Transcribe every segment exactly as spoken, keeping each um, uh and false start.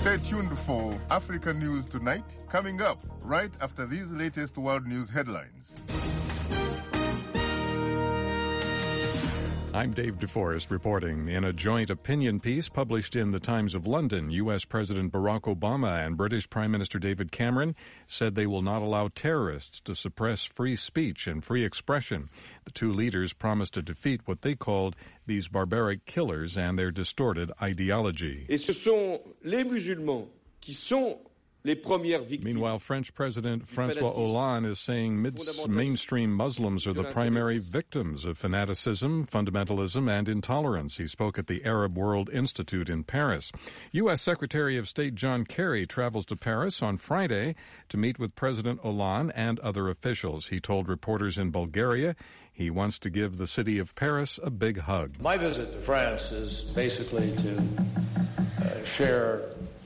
Stay tuned for Africa News Tonight, coming up right after these latest world news headlines. I'm Dave DeForest reporting. In a joint opinion piece published in the Times of London, U S. President Barack Obama and British Prime Minister David Cameron said they will not allow terrorists to suppress free speech and free expression. The two leaders promised to defeat what they called these barbaric killers and their distorted ideology. Et ce sont les musulmans qui sont les premières victimes. Meanwhile, French President Francois Hollande is saying mid- mainstream Muslims are the primary victims of fanaticism, fundamentalism, and intolerance. He spoke at the Arab World Institute in Paris. U S. Secretary of State John Kerry travels to Paris on Friday to meet with President Hollande and other officials. He told reporters in Bulgaria he wants to give the city of Paris a big hug. My visit to France is basically to uh, share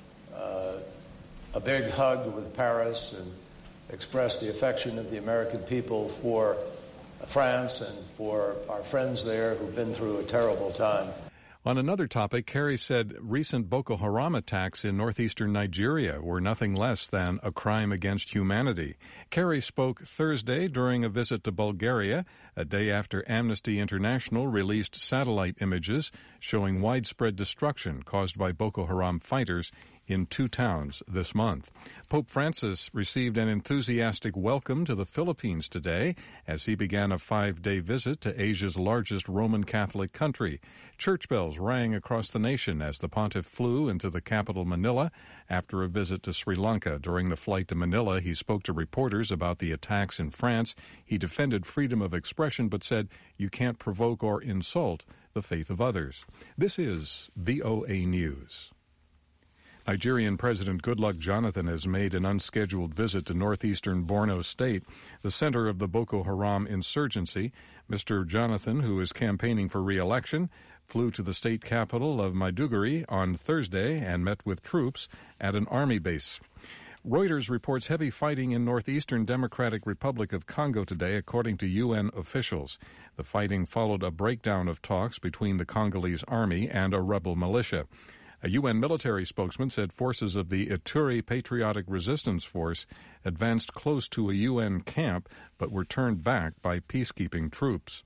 a big hug with Paris and express the affection of the American people for France and for our friends there who've been through a terrible time. On another topic, Kerry said recent Boko Haram attacks in northeastern Nigeria were nothing less than a crime against humanity. Kerry spoke Thursday during a visit to Bulgaria, a day after Amnesty International released satellite images showing widespread destruction caused by Boko Haram fighters in two towns this month. Pope Francis received an enthusiastic welcome to the Philippines today as he began a five-day visit to Asia's largest Roman Catholic country. Church bells rang across the nation as the pontiff flew into the capital Manila after a visit to Sri Lanka. During the flight to Manila, he spoke to reporters about the attacks in France. He defended freedom of expression but said you can't provoke or insult the faith of others. This is V O A News. Nigerian President Goodluck Jonathan has made an unscheduled visit to northeastern Borno State, the center of the Boko Haram insurgency. Mister Jonathan, who is campaigning for re-election, flew to the state capital of Maiduguri on Thursday and met with troops at an army base. Reuters reports heavy fighting in northeastern Democratic Republic of Congo today, according to U N officials. The fighting followed a breakdown of talks between the Congolese army and a rebel militia. A U N military spokesman said forces of the Ituri Patriotic Resistance Force advanced close to a U N camp but were turned back by peacekeeping troops.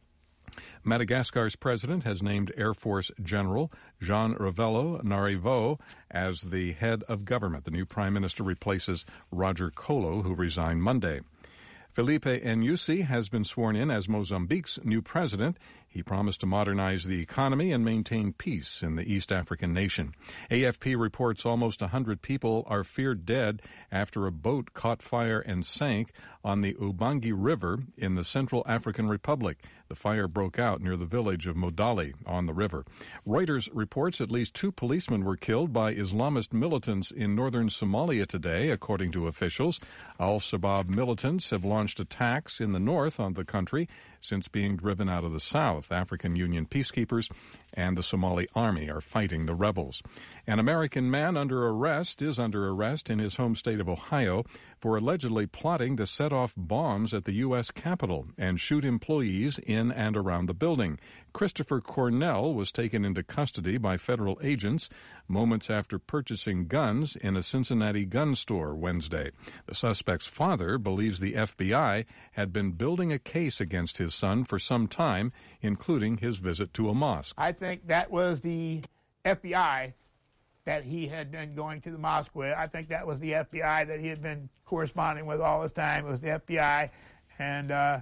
Madagascar's president has named Air Force General Jean Ravello Narivo as the head of government. The new prime minister replaces Roger Kolo, who resigned Monday. Filipe Nyusi has been sworn in as Mozambique's new president. He promised to modernize the economy and maintain peace in the East African nation. A F P reports almost one hundred people are feared dead after a boat caught fire and sank on the Ubangi River in the Central African Republic. The fire broke out near the village of Modali on the river. Reuters reports at least two policemen were killed by Islamist militants in northern Somalia today, according to officials. Al-Shabaab militants have launched attacks in the north of the country since being driven out of the south. African Union peacekeepers and the Somali army are fighting the rebels. An American man under arrest is under arrest in his home state of Ohio for allegedly plotting to set off bombs at the U S Capitol and shoot employees in and around the building. Christopher Cornell was taken into custody by federal agents moments after purchasing guns in a Cincinnati gun store Wednesday. The suspect's father believes the F B I had been building a case against his son for some time, including his visit to a mosque. I think that was the F B I that he had been going to the mosque with. I think that was the F B I that he had been corresponding with all this time. It was the F B I, and uh,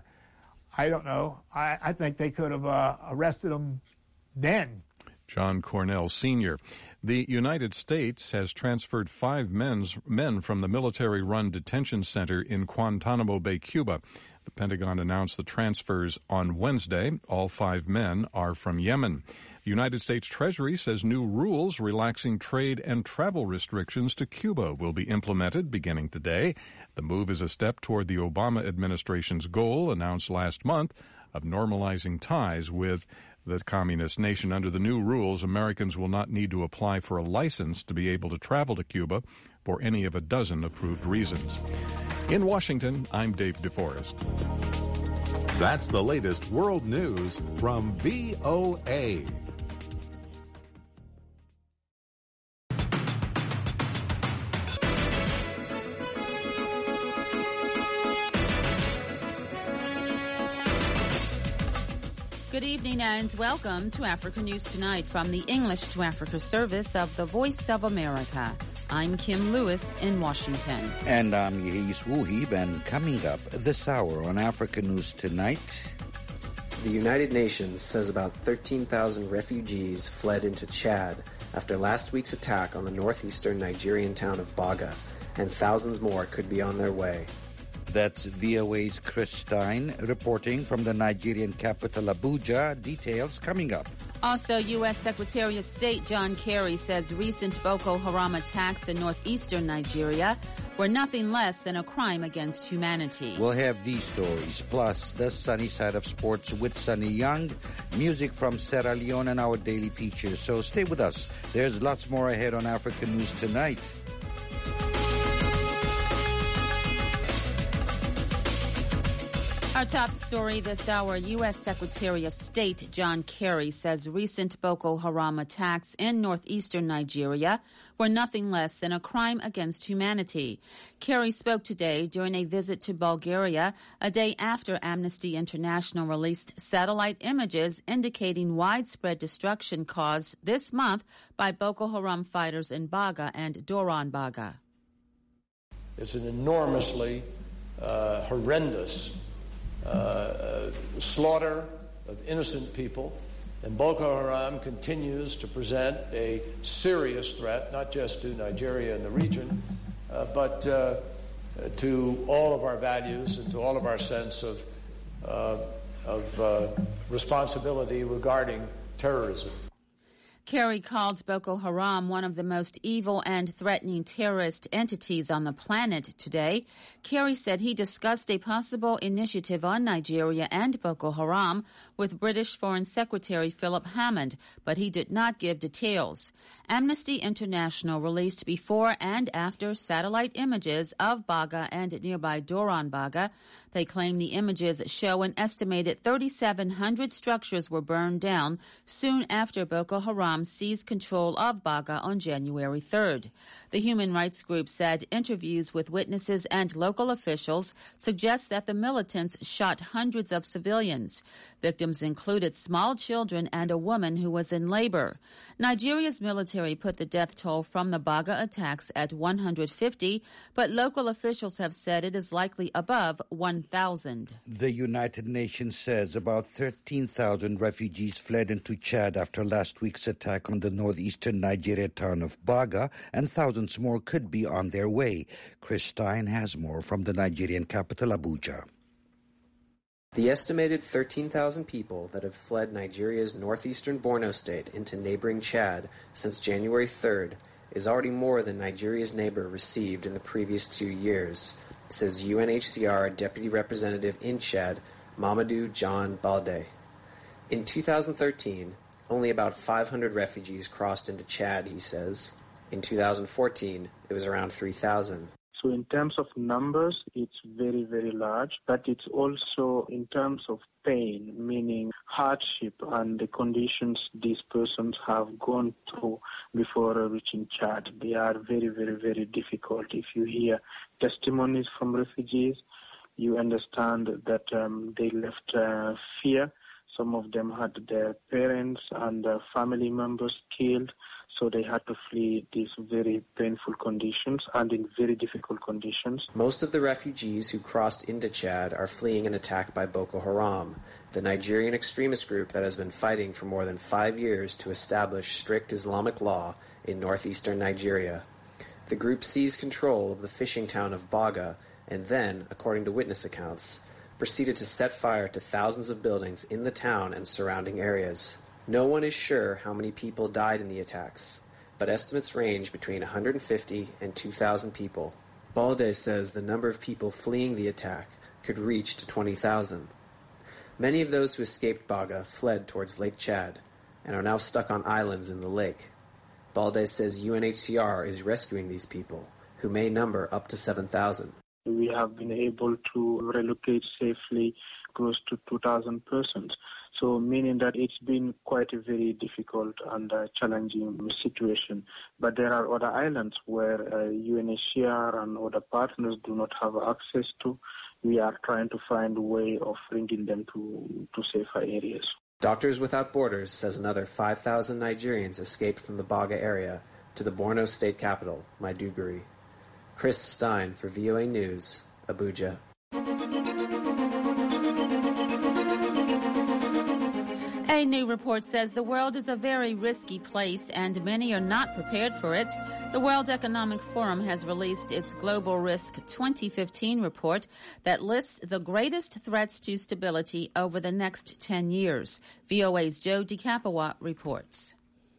I don't know. I, I think they could have uh, arrested him then. John Cornell, Senior The United States has transferred five men's, men from the military-run detention center in Guantanamo Bay, Cuba. The Pentagon announced the transfers on Wednesday. All five men are from Yemen. The United States Treasury says new rules relaxing trade and travel restrictions to Cuba will be implemented beginning today. The move is a step toward the Obama administration's goal, announced last month, of normalizing ties with the communist nation. Under the new rules, Americans will not need to apply for a license to be able to travel to Cuba for any of a dozen approved reasons. In Washington, I'm Dave DeForest. That's the latest world news from V O A. Good evening and welcome to Africa News Tonight from the English to Africa service of the Voice of America. I'm Kim Lewis in Washington. And I'm Yehis Wuhib, and coming up this hour on Africa News Tonight. The United Nations says about thirteen thousand refugees fled into Chad after last week's attack on the northeastern Nigerian town of Baga, and thousands more could be on their way. That's V O A's Chris Stein reporting from the Nigerian capital, Abuja. Details coming up. Also, U S Secretary of State John Kerry says recent Boko Haram attacks in northeastern Nigeria were nothing less than a crime against humanity. We'll have these stories, plus the sunny side of sports with Sunny Young, music from Sierra Leone, and our daily features. So stay with us. There's lots more ahead on Africa News Tonight. Our top story this hour, U S Secretary of State John Kerry says recent Boko Haram attacks in northeastern Nigeria were nothing less than a crime against humanity. Kerry spoke today during a visit to Bulgaria, a day after Amnesty International released satellite images indicating widespread destruction caused this month by Boko Haram fighters in Baga and Doron Baga. It's an enormously uh, horrendous Uh, slaughter of innocent people, and Boko Haram continues to present a serious threat, not just to Nigeria and the region, uh, but uh, to all of our values and to all of our sense of, uh, of uh, responsibility regarding terrorism. Kerry called Boko Haram one of the most evil and threatening terrorist entities on the planet today. Kerry said he discussed a possible initiative on Nigeria and Boko Haram with British Foreign Secretary Philip Hammond, but he did not give details. Amnesty International released before and after satellite images of Baga and nearby Doron Baga. They claim the images show an estimated thirty-seven hundred structures were burned down soon after Boko Haram seized control of Baga on January third. The human rights group said interviews with witnesses and local officials suggest that the militants shot hundreds of civilians. Victims included small children and a woman who was in labor. Nigeria's military put the death toll from the Baga attacks at one hundred fifty, but local officials have said it is likely above one thousand. The United Nations says about thirteen thousand refugees fled into Chad after last week's attack on the northeastern Nigeria town of Baga, and thousands more could be on their way. Chris Stein has more from the Nigerian capital, Abuja. The estimated thirteen thousand people that have fled Nigeria's northeastern Borno state into neighboring Chad since January third is already more than Nigeria's neighbor received in the previous two years, says U N H C R Deputy Representative in Chad, Mamadou John Balde. In two thousand thirteen, only about five hundred refugees crossed into Chad, he says. In two thousand fourteen, it was around three thousand. So in terms of numbers, it's very, very large, but it's also in terms of pain, meaning hardship and the conditions these persons have gone through before reaching Chad. They are very, very, very difficult. If you hear testimonies from refugees, you understand that um, they left uh, fear. Some of them had their parents and uh, family members killed. So they had to flee these very painful conditions and in very difficult conditions. Most of the refugees who crossed into Chad are fleeing an attack by Boko Haram, the Nigerian extremist group that has been fighting for more than five years to establish strict Islamic law in northeastern Nigeria. The group seized control of the fishing town of Baga and then, according to witness accounts, proceeded to set fire to thousands of buildings in the town and surrounding areas. No one is sure how many people died in the attacks, but estimates range between one hundred fifty and two thousand people. Balde says the number of people fleeing the attack could reach to twenty thousand. Many of those who escaped Baga fled towards Lake Chad and are now stuck on islands in the lake. Balde says U N H C R is rescuing these people, who may number up to seven thousand. We have been able to relocate safely close to two thousand persons. So meaning that it's been quite a very difficult and uh, challenging situation. But there are other islands where uh, U N H C R and other partners do not have access to. We are trying to find a way of bringing them to, to safer areas. Doctors Without Borders says another five thousand Nigerians escaped from the Baga area to the Borno state capital, Maiduguri. Chris Stein for V O A News, Abuja. A new report says the world is a very risky place and many are not prepared for it. The World Economic Forum has released its Global Risk twenty fifteen report that lists the greatest threats to stability over the next ten years. V O A's Joe DeCapua reports.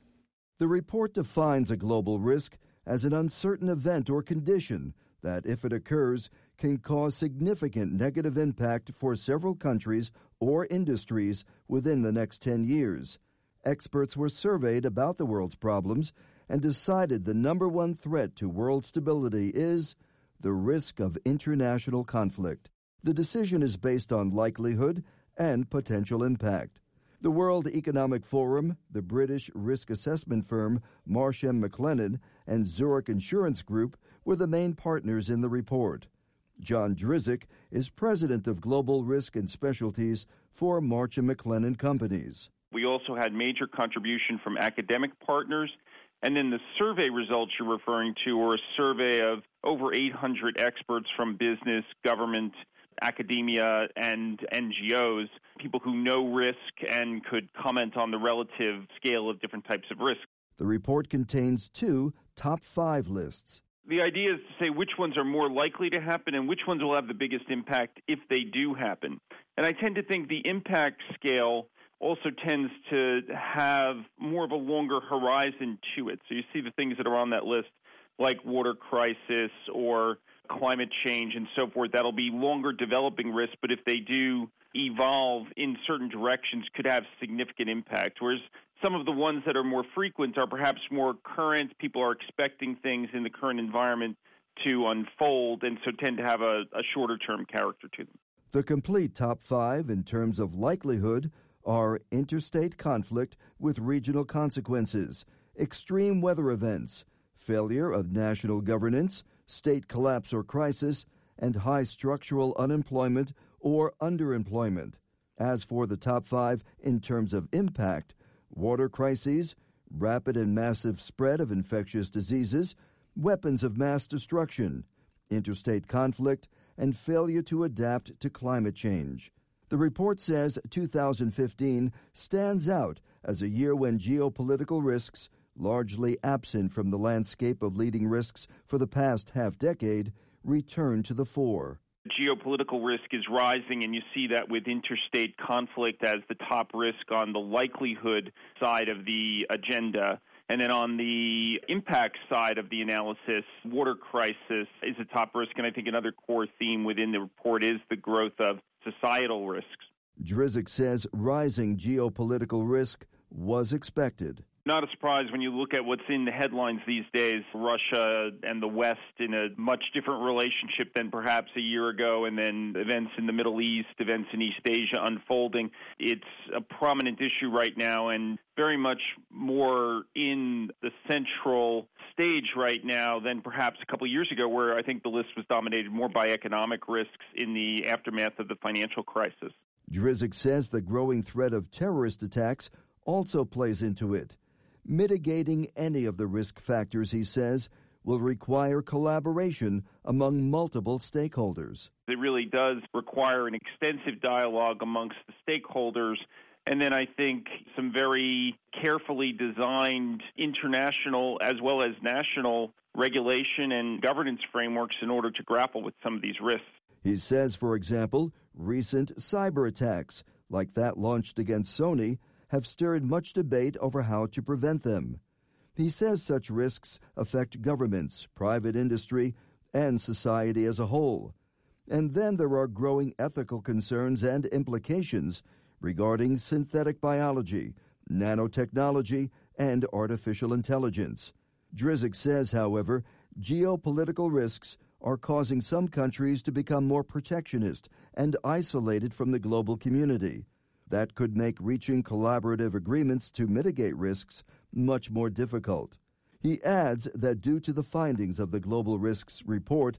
The report defines a global risk as an uncertain event or condition that, if it occurs, can cause significant negative impact for several countries or industries within the next ten years. Experts were surveyed about the world's problems and decided the number one threat to world stability is the risk of international conflict. The decision is based on likelihood and potential impact. The World Economic Forum, the British risk assessment firm Marsh and McLennan, and Zurich Insurance Group were the main partners in the report. John Drzik is president of Global Risk and Specialties for Marsh and McLennan Companies. We also had major contribution from academic partners, and then the survey results you're referring to were a survey of over eight hundred experts from business, government, academia, and N G Os, people who know risk and could comment on the relative scale of different types of risk. The report contains two top five lists. The idea is to say which ones are more likely to happen and which ones will have the biggest impact if they do happen. And I tend to think the impact scale also tends to have more of a longer horizon to it. So you see the things that are on that list, like water crisis or climate change and so forth, that'll be longer developing risks, but if they do evolve in certain directions, could have significant impact. Whereas some of the ones that are more frequent are perhaps more current. People are expecting things in the current environment to unfold and so tend to have a, a shorter-term character to them. The complete top five in terms of likelihood are interstate conflict with regional consequences, extreme weather events, failure of national governance, state collapse or crisis, and high structural unemployment or underemployment. As for the top five in terms of impact, water crises, rapid and massive spread of infectious diseases, weapons of mass destruction, interstate conflict, and failure to adapt to climate change. The report says two thousand fifteen stands out as a year when geopolitical risks, largely absent from the landscape of leading risks for the past half-decade, return to the fore. Geopolitical risk is rising, and you see that with interstate conflict as the top risk on the likelihood side of the agenda. And then on the impact side of the analysis, water crisis is a top risk, and I think another core theme within the report is the growth of societal risks. Drzik says rising geopolitical risk was expected. Not a surprise when you look at what's in the headlines these days, Russia and the West in a much different relationship than perhaps a year ago, and then events in the Middle East, events in East Asia unfolding. It's a prominent issue right now and very much more in the central stage right now than perhaps a couple of years ago, where I think the list was dominated more by economic risks in the aftermath of the financial crisis. Drzik says the growing threat of terrorist attacks also plays into it. Mitigating any of the risk factors, he says, will require collaboration among multiple stakeholders. It really does require an extensive dialogue amongst the stakeholders, and then I think some very carefully designed international as well as national regulation and governance frameworks in order to grapple with some of these risks. He says, for example, recent cyber attacks, like that launched against Sony, have stirred much debate over how to prevent them. He says such risks affect governments, private industry, and society as a whole. And then there are growing ethical concerns and implications regarding synthetic biology, nanotechnology, and artificial intelligence. Drzik says, however, geopolitical risks are causing some countries to become more protectionist and isolated from the global community. That could make reaching collaborative agreements to mitigate risks much more difficult. He adds that due to the findings of the Global Risks Report,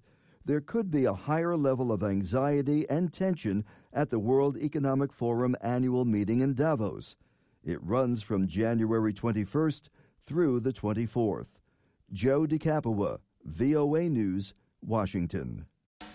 there could be a higher level of anxiety and tension at the World Economic Forum annual meeting in Davos. It runs from January twenty-first through the twenty-fourth. Joe DeCapua, V O A News, Washington.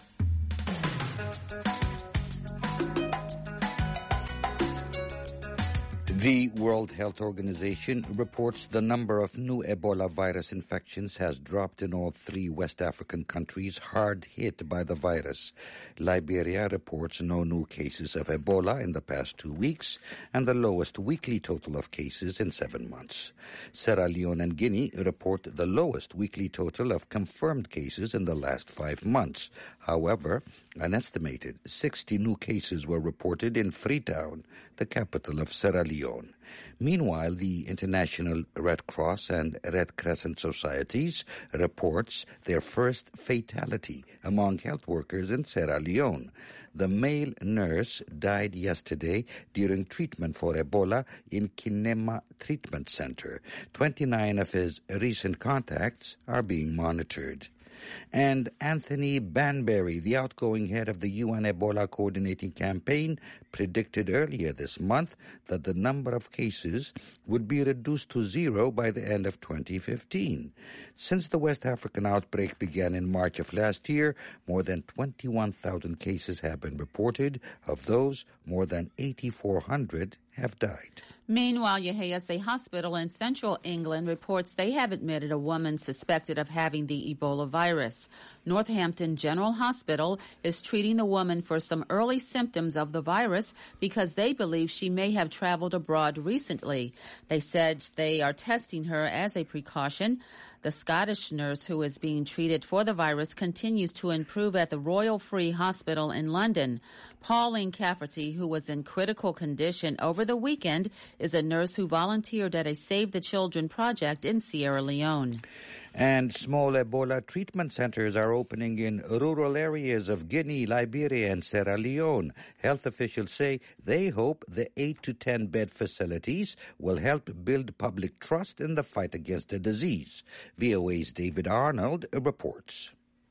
The World Health Organization reports the number of new Ebola virus infections has dropped in all three West African countries hard hit by the virus. Liberia reports no new cases of Ebola in the past two weeks and the lowest weekly total of cases in seven months. Sierra Leone and Guinea report the lowest weekly total of confirmed cases in the last five months. However, an estimated sixty new cases were reported in Freetown, the capital of Sierra Leone. Meanwhile, the International Red Cross and Red Crescent Societies reports their first fatality among health workers in Sierra Leone. The male nurse died yesterday during treatment for Ebola in Kinema Treatment Center. twenty-nine of his recent contacts are being monitored. And Anthony Banbury, the outgoing head of the U N Ebola Coordinating Campaign, predicted earlier this month that the number of cases would be reduced to zero by the end of twenty fifteen. Since the West African outbreak began in March of last year, more than twenty-one thousand cases have been reported. Of those, more than eight thousand four hundred have died. Meanwhile, Yeheyes, a hospital in central England, reports they have admitted a woman suspected of having the Ebola virus. Northampton General Hospital is treating the woman for some early symptoms of the virus because they believe she may have traveled abroad recently. They said they are testing her as a precaution. The Scottish nurse who is being treated for the virus continues to improve at the Royal Free Hospital in London. Pauline Cafferty, who was in critical condition over the weekend, is a nurse who volunteered at a Save the Children project in Sierra Leone. And small Ebola treatment centers are opening in rural areas of Guinea, Liberia, and Sierra Leone. Health officials say they hope the eight to ten bed facilities will help build public trust in the fight against the disease. V O A's David Arnold reports.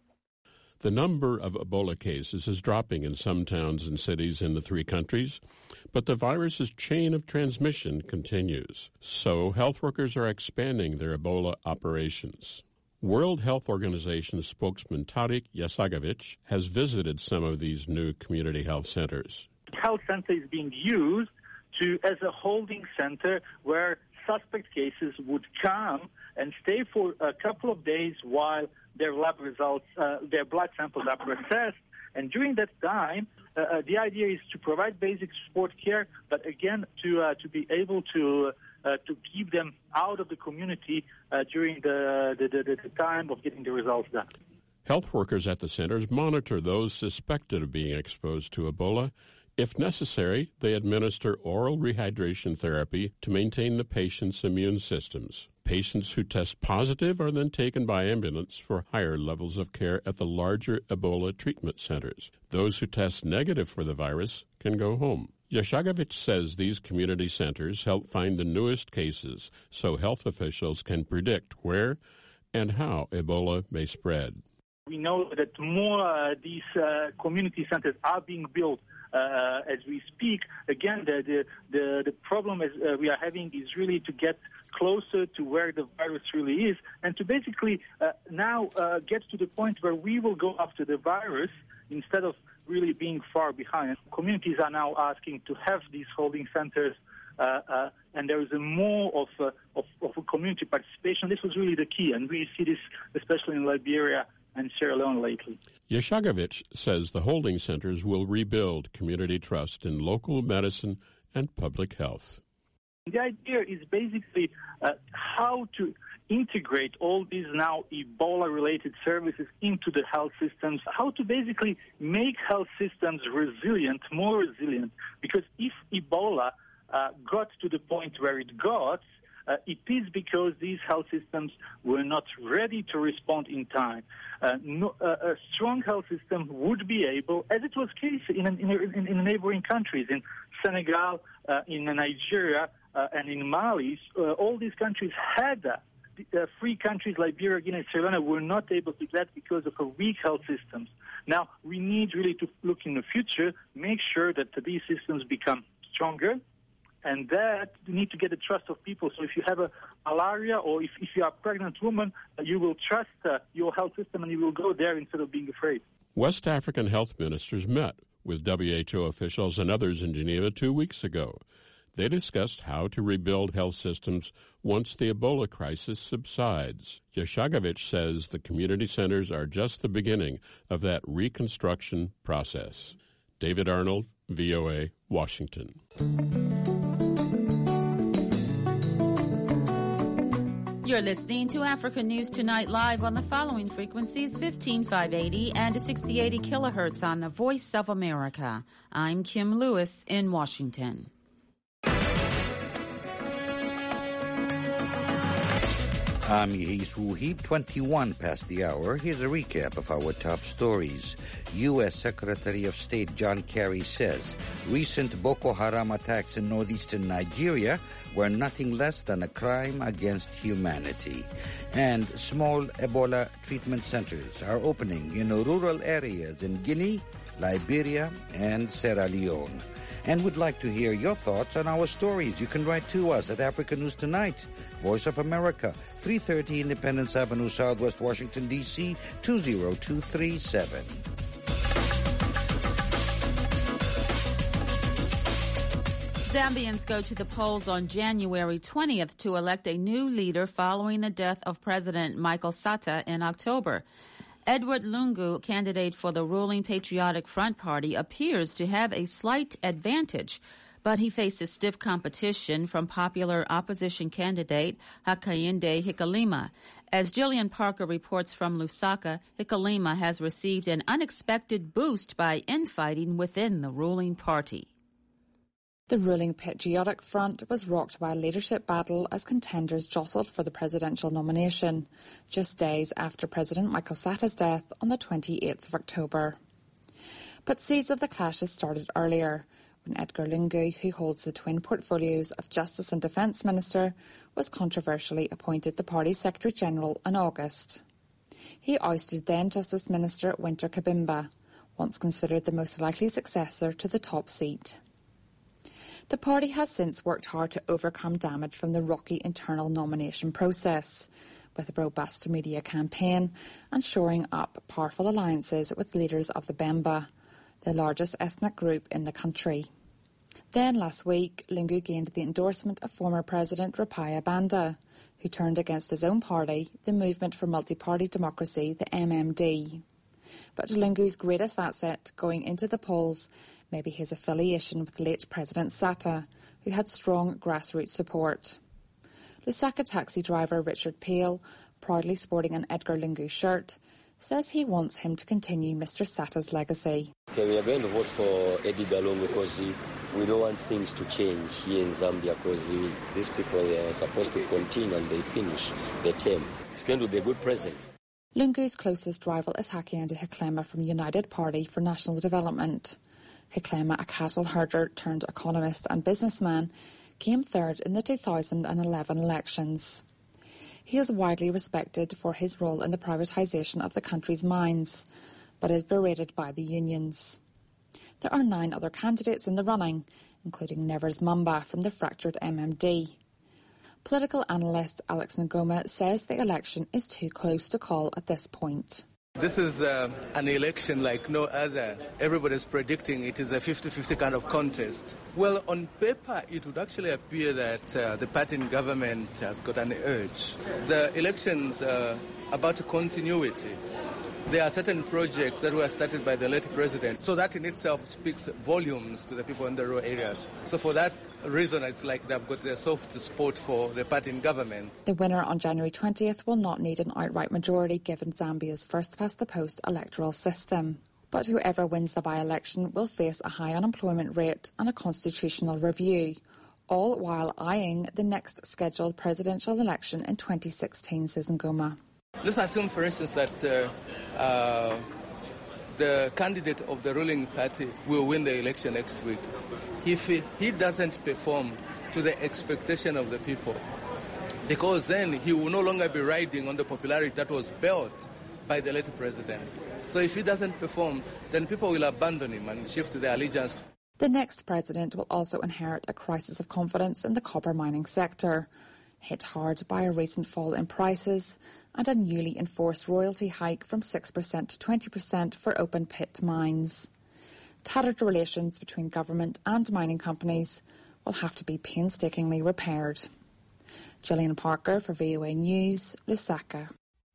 The number of Ebola cases is dropping in some towns and cities in the three countries, but the virus's chain of transmission continues. So health workers are expanding their Ebola operations. World Health Organization spokesman Tariq Yasagovich has visited some of these new community health centers. Health center is being used to as a holding center where suspect cases would come and stay for a couple of days while their lab results, uh, their blood samples are processed. And during that time, uh, uh, the idea is to provide basic support care, but again, to uh, to be able to uh, to keep them out of the community uh, during the the, the the time of getting the results done. Health workers at the centers monitor those suspected of being exposed to Ebola. If necessary, they administer oral rehydration therapy to maintain the patient's immune systems. Patients who test positive are then taken by ambulance for higher levels of care at the larger Ebola treatment centers. Those who test negative for the virus can go home. Yashagovich says these community centers help find the newest cases so health officials can predict where and how Ebola may spread. We know that more uh, these uh, community centers are being built uh, as we speak. Again, the the the, the problem is uh, we are having is really to get closer to where the virus really is, and to basically uh, now uh, get to the point where we will go after the virus instead of really being far behind. Communities are now asking to have these holding centers, uh, uh, and there is a more of, uh, of of a community participation. This was really the key, and we see this especially in Liberia and Sierra Leone lately. Yashagovich says the holding centers will rebuild community trust in local medicine and public health. The idea is basically uh, how to integrate all these now Ebola-related services into the health systems, how to basically make health systems resilient, more resilient, because if Ebola uh, got to the point where it got, Uh, it is because these health systems were not ready to respond in time. Uh, no, uh, a strong health system would be able, as it was case in, in, in, in neighboring countries, in Senegal, uh, in Nigeria, uh, and in Mali, uh, all these countries had uh, uh, free countries, Liberia, Guinea, and Sierra Leone, were not able to do that because of a weak health systems. Now, we need really to look in the future, make sure that these systems become stronger, and that you need to get the trust of people. So if you have a malaria or if, if you are a pregnant woman, uh, you will trust uh, your health system and you will go there instead of being afraid. West African health ministers met with W H O officials and others in Geneva two weeks ago. They discussed how to rebuild health systems once the Ebola crisis subsides. Yashagovich says the community centers are just the beginning of that reconstruction process. David Arnold, V O A, Washington. You're listening to Africa News Tonight live on the following frequencies: fifteen five eighty and sixty eighty kilohertz on the Voice of America. I'm Kim Lewis in Washington. I'm Yehis Wuhib, twenty-one past the hour. Here's a recap of our top stories. U S Secretary of State John Kerry says recent Boko Haram attacks in northeastern Nigeria were nothing less than a crime against humanity. And small Ebola treatment centers are opening in rural areas in Guinea, Liberia, and Sierra Leone. And we'd like to hear your thoughts on our stories. You can write to us at Africa News Tonight, Voice of America, three thirty Independence Avenue, Southwest Washington, D C, two zero two three seven. Zambians go to the polls on January twentieth to elect a new leader following the death of President Michael Sata in October. Edward Lungu, candidate for the ruling Patriotic Front Party, appears to have a slight advantage, but he faces stiff competition from popular opposition candidate Hakainde Hichilema. As Jillian Parker reports from Lusaka, Hichilema has received an unexpected boost by infighting within the ruling party. The ruling Patriotic Front was rocked by a leadership battle as contenders jostled for the presidential nomination, just days after President Michael Sata's death on the twenty-eighth of October. But seeds of the clashes started earlier, when Edgar Lungu, who holds the twin portfolios of Justice and Defence Minister, was controversially appointed the party's Secretary-General in August. He ousted then Justice Minister Winter Kabimba, once considered the most likely successor to the top seat. The party has since worked hard to overcome damage from the rocky internal nomination process, with a robust media campaign and shoring up powerful alliances with leaders of the Bemba, the largest ethnic group in the country. Then last week, Lungu gained the endorsement of former President Rapaya Banda, who turned against his own party, the Movement for Multi-Party Democracy, the M M D. But Lungu's greatest asset going into the polls may be his affiliation with late President Sata, who had strong grassroots support. Lusaka taxi driver Richard Pale, proudly sporting an Edgar Lungu shirt, says he wants him to continue Mister Sata's legacy. Okay, we are going to vote for Edgar Lungu because he, we don't want things to change here in Zambia because he, these people are supposed to continue and they finish the term. It's going to be a good president. Lungu's closest rival is Hakainde Hichilema from United Party for National Development. Hichilema, a cattle herder turned economist and businessman, came third in the two thousand eleven elections. He is widely respected for his role in the privatisation of the country's mines, but is berated by the unions. There are nine other candidates in the running, including Nevers Mamba from the fractured M M D. Political analyst Alex Ngoma says the election is too close to call at this point. This is uh, an election like no other. Everybody's predicting it is a fifty-fifty kind of contest. Well, on paper, it would actually appear that uh, the party in government has got an edge. The elections are about continuity. There are certain projects that were started by the late president, so that in itself speaks volumes to the people in the rural areas. So for that reason, it's like they've got their soft support for the party in government. The winner on January twentieth will not need an outright majority given Zambia's first-past-the-post electoral system. But whoever wins the by-election will face a high unemployment rate and a constitutional review, all while eyeing the next scheduled presidential election in twenty sixteen, says Ngoma. Let's assume, for instance, that uh, uh, the candidate of the ruling party will win the election next week. If he, he doesn't perform to the expectation of the people, because then he will no longer be riding on the popularity that was built by the late president. So if he doesn't perform, then people will abandon him and shift their allegiance. The next president will also inherit a crisis of confidence in the copper mining sector, hit hard by a recent fall in prices and a newly enforced royalty hike from six percent to twenty percent for open pit mines. Tattered relations between government and mining companies will have to be painstakingly repaired. Gillian Parker for V O A News, Lusaka.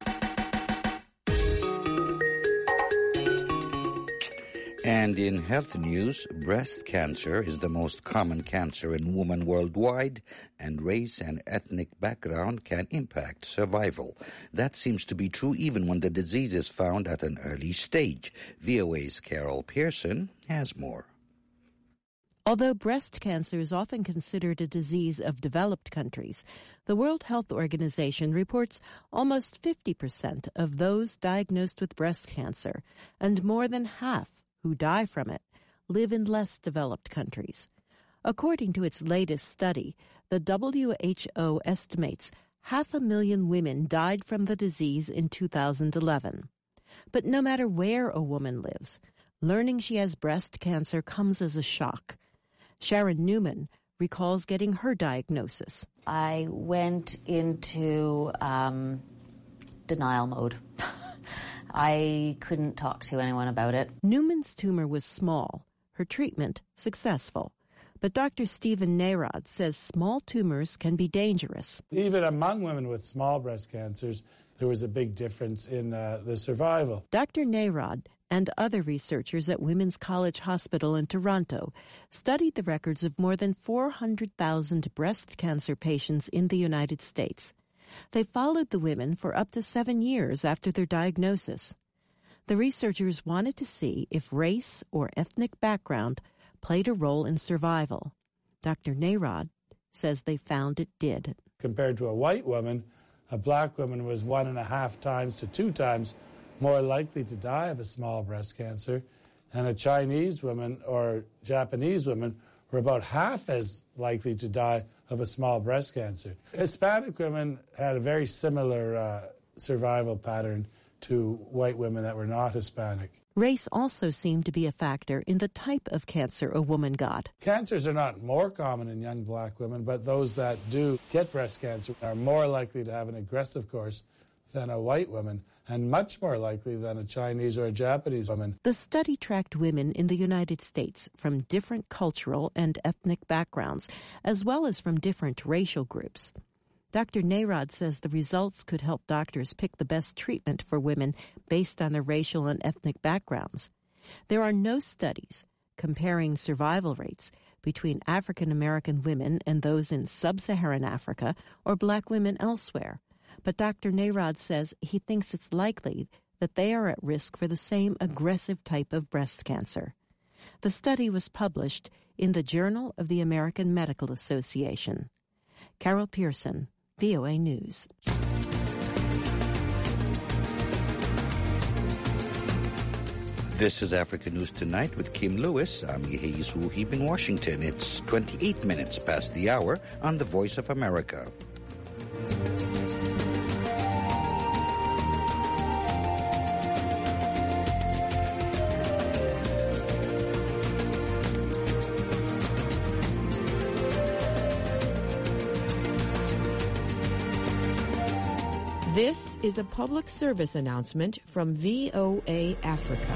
And in health news, breast cancer is the most common cancer in women worldwide, and race and ethnic background can impact survival. That seems to be true even when the disease is found at an early stage. V O A's Carol Pearson has more. Although breast cancer is often considered a disease of developed countries, the World Health Organization reports almost fifty percent of those diagnosed with breast cancer, and more than half who die from it live in less developed countries. According to its latest study, the W H O estimates half a million women died from the disease in two thousand eleven. But no matter where a woman lives, learning she has breast cancer comes as a shock. Sharon Newman recalls getting her diagnosis. I went into um, denial mode. I couldn't talk to anyone about it. Newman's tumor was small, her treatment successful. But Doctor Stephen Narod says small tumors can be dangerous. Even among women with small breast cancers, there was a big difference in uh, the survival. Doctor Narod and other researchers at Women's College Hospital in Toronto studied the records of more than four hundred thousand breast cancer patients in the United States. They followed the women for up to seven years after their diagnosis. The researchers wanted to see if race or ethnic background played a role in survival. Doctor Narod says they found it did. Compared to a white woman, a black woman was one and a half times to two times more likely to die of a small breast cancer, and a Chinese woman or Japanese woman were about half as likely to die of a small breast cancer. Hispanic women had a very similar uh, survival pattern to white women that were not Hispanic. Race also seemed to be a factor in the type of cancer a woman got. Cancers are not more common in young black women, but those that do get breast cancer are more likely to have an aggressive course than a white woman, and much more likely than a Chinese or a Japanese woman. The study tracked women in the United States from different cultural and ethnic backgrounds, as well as from different racial groups. Doctor Narod says the results could help doctors pick the best treatment for women based on their racial and ethnic backgrounds. There are no studies comparing survival rates between African American women and those in sub-Saharan Africa or black women elsewhere. But Doctor Narod says he thinks it's likely that they are at risk for the same aggressive type of breast cancer. The study was published in the Journal of the American Medical Association. Carol Pearson, V O A News. This is Africa News Tonight with Kim Lewis. I'm Yehiz Ruhib in Washington. It's twenty-eight minutes past the hour on the Voice of America. This is a public service announcement from V O A Africa.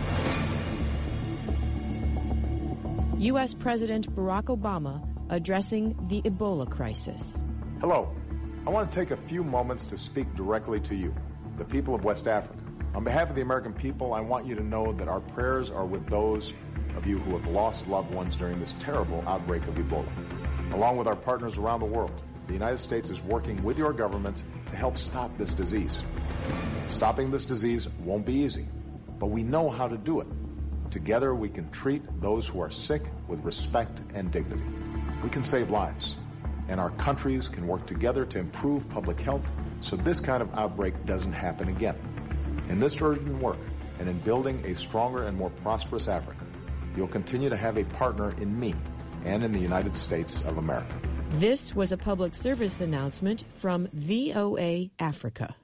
U S President Barack Obama addressing the Ebola crisis. Hello. I want to take a few moments to speak directly to you, the people of West Africa. On behalf of the American people, I want you to know that our prayers are with those of you who have lost loved ones during this terrible outbreak of Ebola. Along with our partners around the world, the United States is working with your governments to help stop this disease. Stopping this disease won't be easy, but we know how to do it. Together, we can treat those who are sick with respect and dignity. We can save lives, and our countries can work together to improve public health so this kind of outbreak doesn't happen again. In this urgent work and in building a stronger and more prosperous Africa, you'll continue to have a partner in me and in the United States of America. This was a public service announcement from V O A Africa.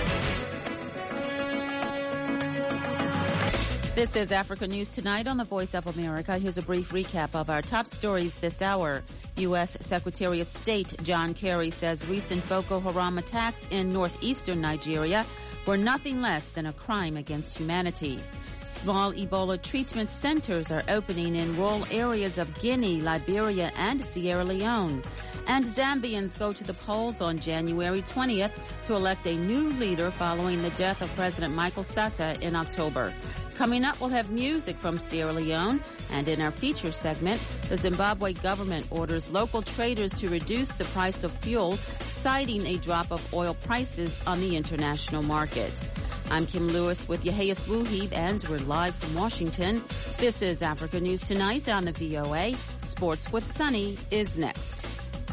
This is Africa News Tonight on the Voice of America. Here's a brief recap of our top stories this hour. U S. Secretary of State John Kerry says recent Boko Haram attacks in northeastern Nigeria were nothing less than a crime against humanity. Small Ebola treatment centers are opening in rural areas of Guinea, Liberia, and Sierra Leone. And Zambians go to the polls on January twentieth to elect a new leader following the death of President Michael Sata in October. Coming up, we'll have music from Sierra Leone. And in our feature segment, the Zimbabwe government orders local traders to reduce the price of fuel, citing a drop of oil prices on the international market. I'm Kim Lewis with Yehias Wuhib, and we're live from Washington. This is Africa News Tonight on the V O A. Sports with Sunny is next.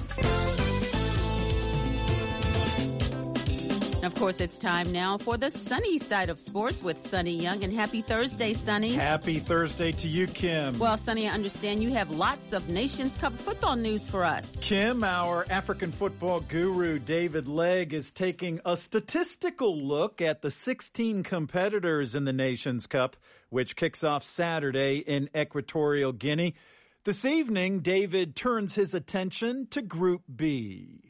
And of course, it's time now for the sunny side of sports with Sonny Young. And happy Thursday, Sonny. Happy Thursday to you, Kim. Well, Sonny, I understand you have lots of Nations Cup football news for us. Kim, our African football guru, David Legg, is taking a statistical look at the sixteen competitors in the Nations Cup, which kicks off Saturday in Equatorial Guinea. This evening, David turns his attention to Group B.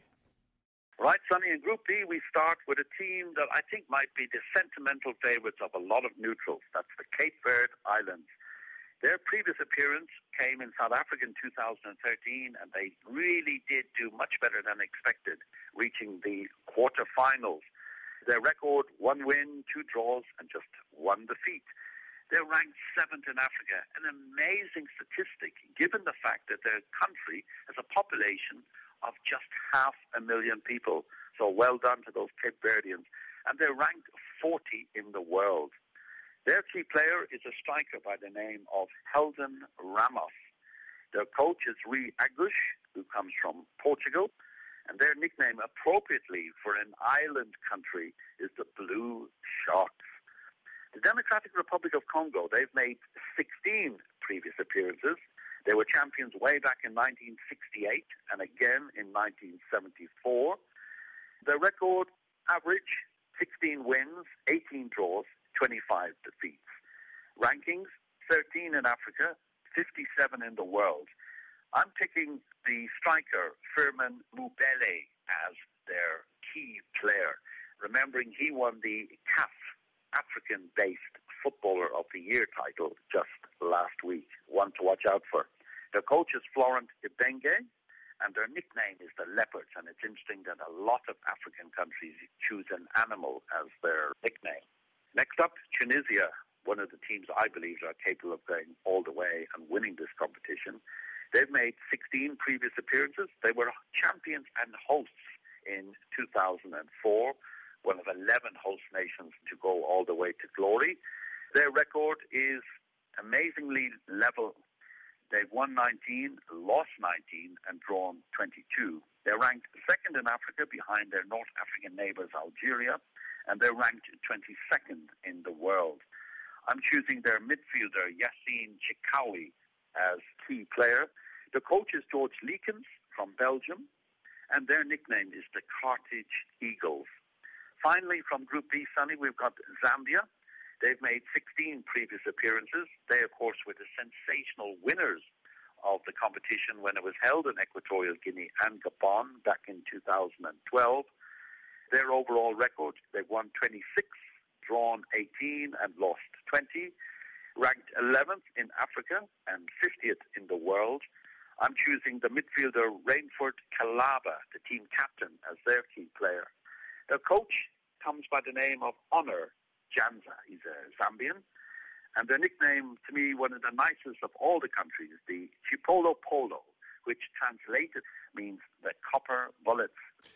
Right, Sonny, in Group B, we start with a team that I think might be the sentimental favorites of a lot of neutrals. That's the Cape Verde Islands. Their previous appearance came in South Africa in two thousand thirteen, and they really did do much better than expected, reaching the quarterfinals. Their record, one win, two draws, and just one defeat. They're ranked seventh in Africa, an amazing statistic, given the fact that their country has a population of just half a million people. So well done to those Cape Verdeans. And they're ranked forty in the world. Their key player is a striker by the name of Helden Ramos. Their coach is Rui Agush, who comes from Portugal. And their nickname, appropriately for an island country, is the Blue Sharks. The Democratic Republic of Congo, they've made sixteen previous appearances. They were champions way back in nineteen sixty-eight and again in nineteen seventy-four. Their record average, sixteen wins, eighteen draws, twenty-five defeats. Rankings, thirteen in Africa, fifty-seven in the world. I'm picking the striker, Firmin Mubele, as their key player, remembering he won the C A F African-based Footballer of the Year title just last week. One to watch out for. Their coach is Florent Ibenge, and their nickname is the Leopards. And it's interesting that a lot of African countries choose an animal as their nickname. Next up, Tunisia, one of the teams I believe are capable of going all the way and winning this competition. They've made sixteen previous appearances. They were champions and hosts in two thousand four, one of eleven host nations to go all the way to glory. Their record is amazingly level. They've won nineteen, lost nineteen, and drawn twenty-two. They're ranked second in Africa behind their North African neighbors Algeria, and they're ranked twenty-second in the world. I'm choosing their midfielder, Yassine Chikawi, as key player. The coach is George Leekens from Belgium, and their nickname is the Carthage Eagles. Finally, from Group B, Sonny, we've got Zambia. They've made sixteen previous appearances. They, of course, were the sensational winners of the competition when it was held in Equatorial Guinea and Gabon back in two thousand twelve. Their overall record, they've won twenty-six, drawn eighteen, and lost twenty. Ranked eleventh in Africa and fiftieth in the world. I'm choosing the midfielder Rainford Kalaba, the team captain, as their key player. Their coach comes by the name of Honor Janza. He's a Zambian. And their nickname, to me, one of the nicest of all the countries, the Chipolo Polo, which translated means the copper bullets.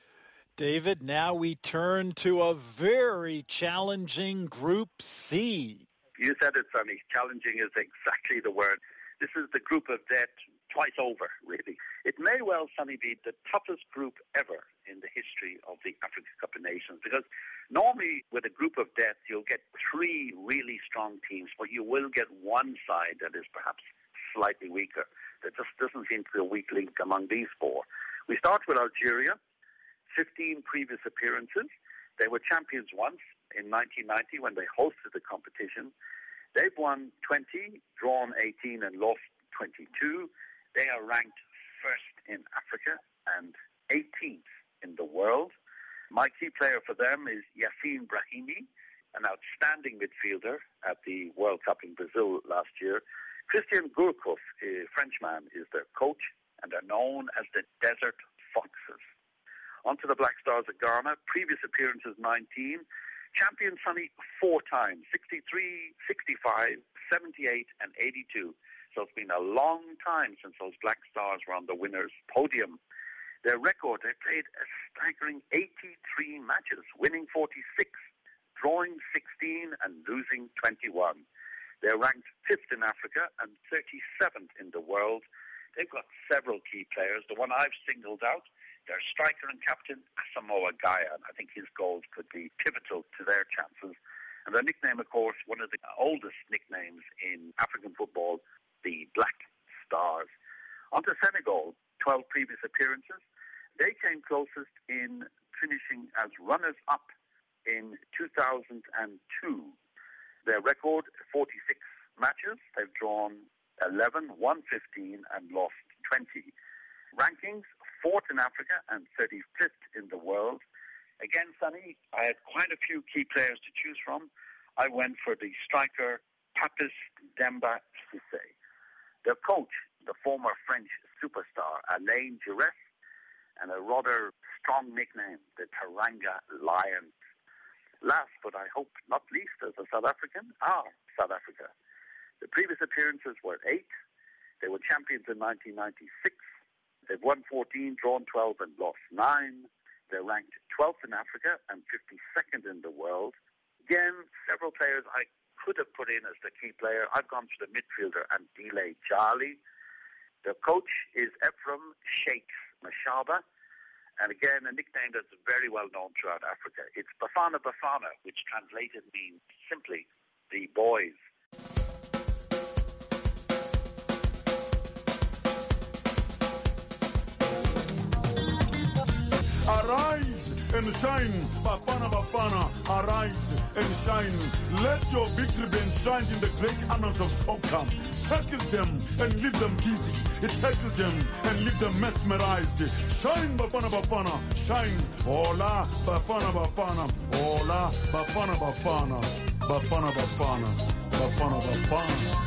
David, now we turn to a very challenging Group C. You said it, Sonny. Challenging is exactly the word. This is the group of death twice over, really. It may well, Sonny, be the toughest group ever in the history of the Africa Cup of Nations, because normally with a group of death, you'll get three really strong teams, but you will get one side that is perhaps slightly weaker. There just doesn't seem to be a weak link among these four. We start with Algeria, fifteen previous appearances. They were champions once in nineteen ninety when they hosted the competition. They've won twenty, drawn eighteen, and lost twenty-two. They are ranked first in Africa and eighteenth in the world. My key player for them is Yacine Brahimi, an outstanding midfielder at the World Cup in Brazil last year. Christian Gourcuff, a Frenchman, is their coach, and they're known as the Desert Foxes. On to the Black Stars of Ghana. Previous appearances, nineteen. Champion Sonny four times, sixty-three, sixty-five, seventy-eight, and eighty-two. So it's been a long time since those Black Stars were on the winner's podium. Their record, they played a staggering eighty-three matches, winning forty-six, drawing sixteen, and losing twenty-one. They're ranked fifth in Africa and thirty-seventh in the world. They've got several key players. The one I've singled out, their striker and captain, Asamoah Gyan. I think his goals could be pivotal to their chances. And their nickname, of course, one of the oldest nicknames in African football, the Black Stars. On to Senegal, twelve previous appearances. They came closest in finishing as runners-up in two thousand two. Their record, forty-six matches. They've drawn eleven, won fifteen, and lost twenty. Rankings, fourth in Africa and thirty-fifth in the world. Again, Sonny, I had quite a few key players to choose from. I went for the striker, Papis Demba Cissé. Their coach, the former French superstar, Alain Giresse, and a rather strong nickname, the Teranga Lions. Last, but I hope not least, as a South African, are South Africa. The previous appearances were eight. They were champions in nineteen ninety-six. They've won fourteen, drawn twelve, and lost nine. They're ranked twelfth in Africa and fifty-second in the world. Again, several players I could have put in as the key player. I've gone for the midfielder, Andile Jali. The coach is Ephraim Sheikh Mashaba. And again, a nickname that's very well known throughout Africa. It's Bafana Bafana, which translated means simply the boys. Arise and shine, Bafana Bafana, arise and shine. Let your victory be enshrined in the great annals of soccer. Tackle them and leave them dizzy. Tackle them and leave them mesmerized. Shine, Bafana Bafana, shine. Hola, Bafana Bafana, hola, Bafana Bafana, Bafana Bafana, Bafana Bafana.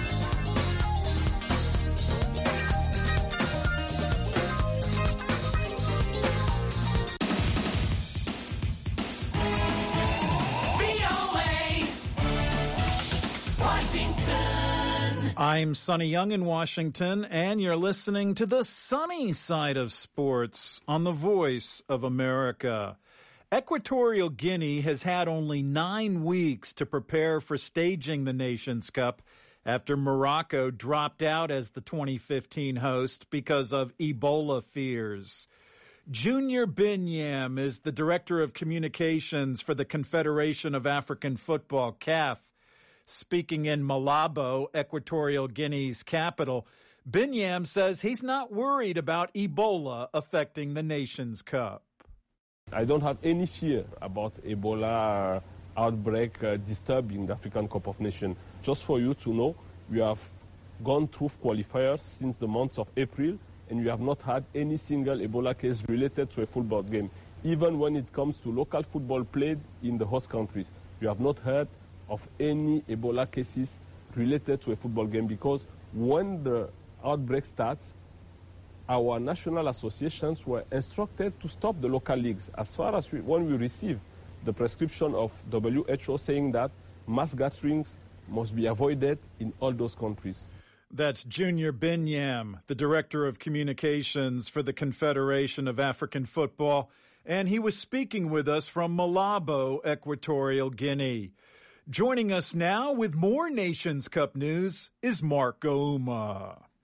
I'm Sonny Young in Washington, and you're listening to the sunny side of sports on the Voice of America. Equatorial Guinea has had only nine weeks to prepare for staging the Nations Cup after Morocco dropped out as the twenty fifteen host because of Ebola fears. Junior Binyam is the Director of Communications for the Confederation of African Football, C A F. Speaking in Malabo, Equatorial Guinea's capital, Binyam says he's not worried about Ebola affecting the Nations Cup. I don't have any fear about Ebola outbreak uh, disturbing the African Cup of Nations. Just for you to know, we have gone through qualifiers since the month of April, and we have not had any single Ebola case related to a football game. Even when it comes to local football played in the host countries, we have not heard of any Ebola cases related to a football game, because when the outbreak starts, our national associations were instructed to stop the local leagues as far as we, when we received the prescription of W H O saying that mass gatherings must be avoided in all those countries. That's Junior Binyam, the Director of Communications for the Confederation of African Football, and he was speaking with us from Malabo, Equatorial Guinea. Joining us now with more Nations Cup news is Mark Gouma.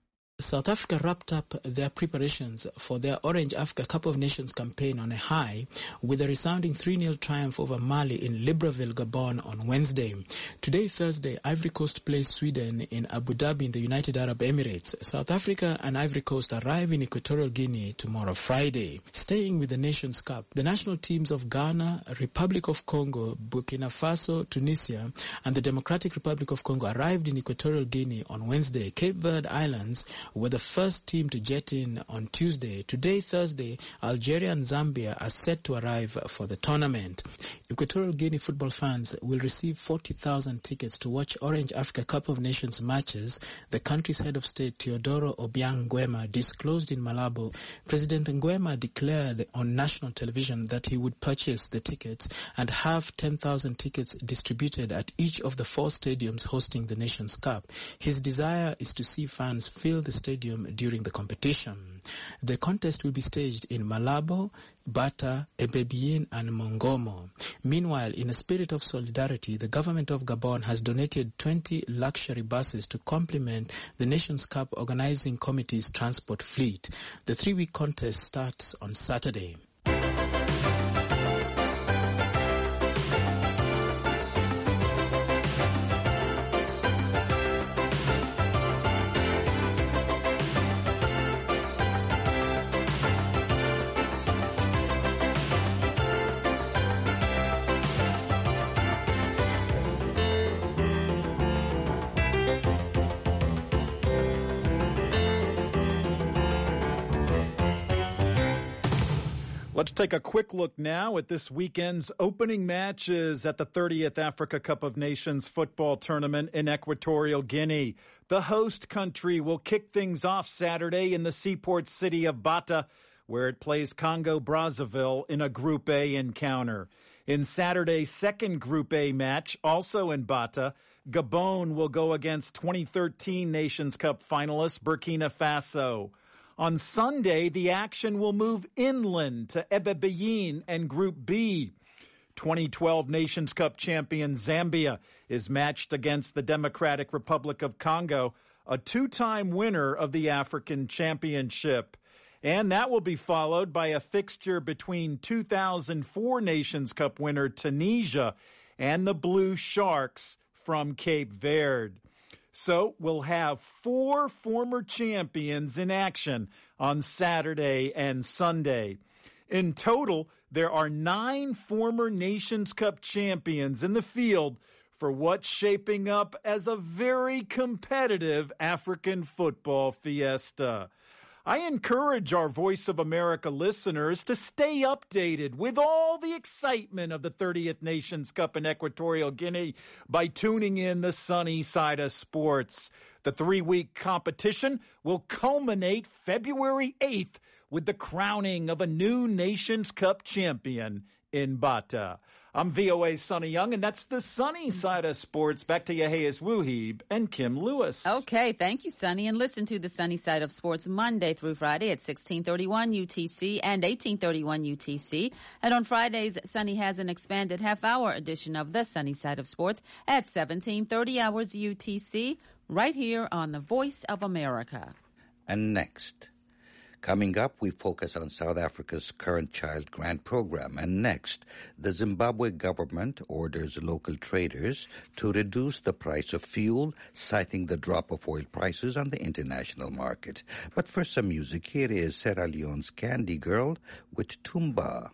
South Africa wrapped up their preparations for their Orange Africa Cup of Nations campaign on a high with a resounding three nil triumph over Mali in Libreville, Gabon on Wednesday. Today, Thursday, Ivory Coast plays Sweden in Abu Dhabi in the United Arab Emirates. South Africa and Ivory Coast arrive in Equatorial Guinea tomorrow, Friday. Staying with the Nations Cup, the national teams of Ghana, Republic of Congo, Burkina Faso, Tunisia, and the Democratic Republic of Congo arrived in Equatorial Guinea on Wednesday. Cape Verde Islands were the first team to jet in on Tuesday. Today, Thursday, Algeria and Zambia are set to arrive for the tournament. Equatorial Guinea football fans will receive forty thousand tickets to watch Orange Africa Cup of Nations matches, the country's head of state, Teodoro Obiang Nguema, disclosed in Malabo. President Nguema declared on national television that he would purchase the tickets and have ten thousand tickets distributed at each of the four stadiums hosting the Nations Cup. His desire is to see fans fill the stadium during the competition. The contest will be staged in Malabo, Bata, Ebebien and Mongomo. Meanwhile, in a spirit of solidarity, the government of Gabon has donated twenty luxury buses to complement the Nations Cup organizing committee's transport fleet. The three-week contest starts on Saturday. Let's take a quick look now at this weekend's opening matches at the thirtieth Africa Cup of Nations football tournament in Equatorial Guinea. The host country will kick things off Saturday in the seaport city of Bata, where it plays Congo-Brazzaville in a Group A encounter. In Saturday's second Group A match, also in Bata, Gabon will go against twenty thirteen Nations Cup finalist Burkina Faso. On Sunday, the action will move inland to Ebebiyeen and Group B. twenty twelve Nations Cup champion Zambia is matched against the Democratic Republic of Congo, a two-time winner of the African Championship. And that will be followed by a fixture between two thousand four Nations Cup winner Tunisia and the Blue Sharks from Cape Verde. So we'll have four former champions in action on Saturday and Sunday. In total, there are nine former Nations Cup champions in the field for what's shaping up as a very competitive African football fiesta. I encourage our Voice of America listeners to stay updated with all the excitement of the thirtieth Nations Cup in Equatorial Guinea by tuning in the sunny side of sports. The three-week competition will culminate February eighth with the crowning of a new Nations Cup champion in Bata. I'm V O A's Sonny Young, and that's the sunny side of sports. Back to Yahayas Wuhib and Kim Lewis. Okay, thank you, Sonny. And listen to the sunny side of sports Monday through Friday at sixteen thirty-one U T C and eighteen thirty-one U T C. And on Fridays, Sonny has an expanded half-hour edition of the sunny side of sports at seventeen thirty hours U T C, right here on the Voice of America. And next, coming up, we focus on South Africa's current child grant program. And next, the Zimbabwe government orders local traders to reduce the price of fuel, citing the drop of oil prices on the international market. But for some music, here is Sierra Leone's Candy Girl with Tumba.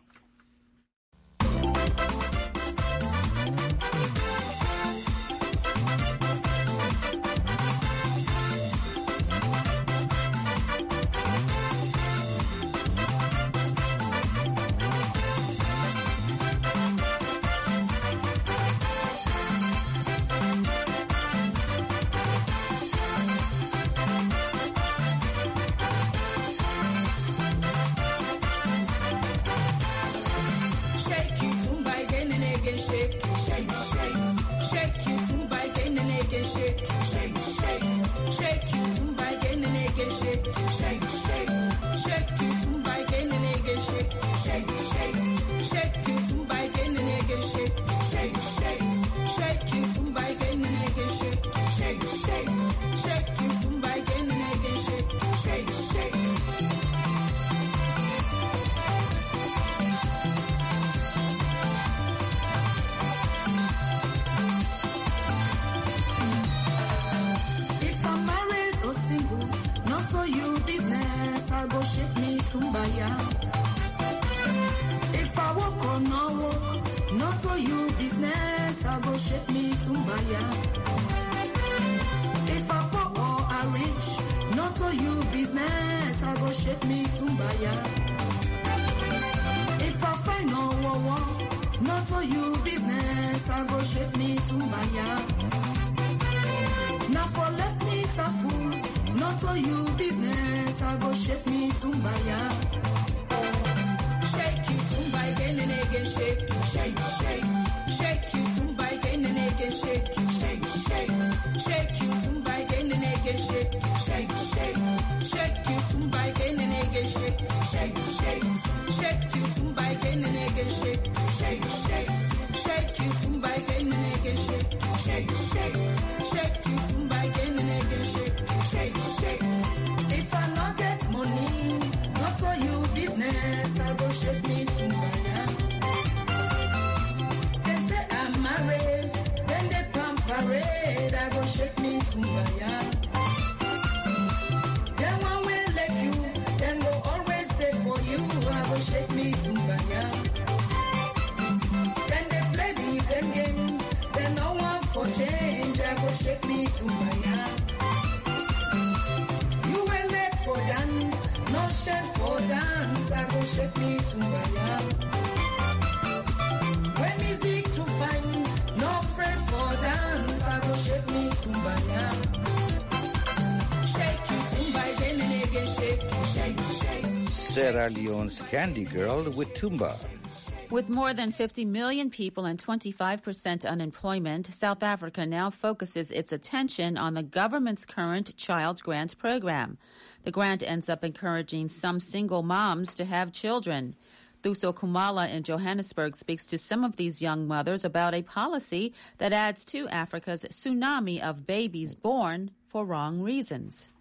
go shake me tumbaya. If I walk or not walk, not for you business, I go shake me tumbaya. If I poor or I rich, not for you business, I go shake me tumbaya. If I find no war, not for you business, I go shake me tumbaya. Now for left me a fool, not for you business, I go shake me tumbaya. Shake you tumbai again and again, shake you, shake, shake, shake you tumbai again and again, shake you, shake, shake, shake you tumbai again and again, shake you, shake, shake, shake you tumbai again and again, shake you, shake, shake, shake you tumbai again and again, shake you, shake, shake, shake you tumbai again and again, shake you, shake, shake, shake you tumbai again and again, shake you, shake, shake. If I not get money, not for you business, I go shake me tumbaya. They say I'm married, then they pump parade, I go shake me tumbaya. Then one will let you, then go always stay for you, I go shake me tumbaya. Then they play the game game, then no one for change, I go shake me tumbaya. You will late for dance, no shame for dance, I go shake me tumbaya. When music to find, no afraid for dance, I go shake me tumbaya. Shake you tumbai again and again, shake you, shake, shake. Sierra Leone's Candy Girl with Tumba. With more than fifty million people and twenty-five percent unemployment, South Africa now focuses its attention on the government's current child grant program. The grant ends up encouraging some single moms to have children. Thuso Kumala in Johannesburg speaks to some of these young mothers about a policy that adds to Africa's tsunami of babies born for wrong reasons.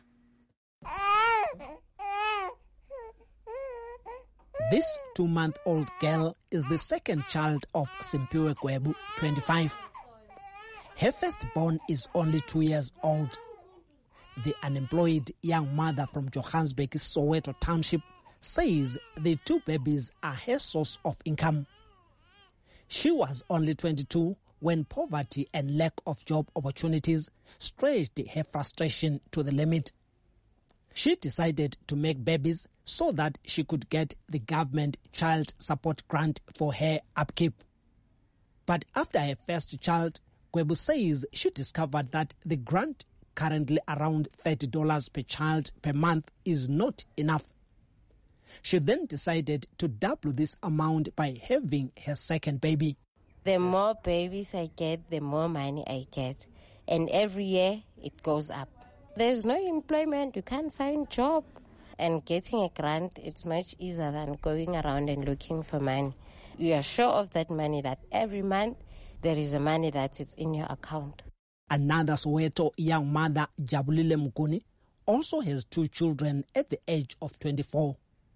This two-month-old girl is the second child of Simpiwe Kwebu, twenty-five. Her firstborn is only two years old. The unemployed young mother from Johannesburg's Soweto Township says the two babies are her source of income. She was only twenty-two when poverty and lack of job opportunities stretched her frustration to the limit. She decided to make babies so that she could get the government child support grant for her upkeep. But after her first child, Kwebu says she discovered that the grant, currently around thirty dollars per child per month, is not enough. She then decided to double this amount by having her second baby. The more babies I get, the more money I get. And every year it goes up. There's no employment, you can't find job. And getting a grant, it's much easier than going around and looking for money. You are sure of that money, that every month there is a money that is in your account. Another Soweto young mother, Jabulile Mukuni, also has two children at the age of twenty-four.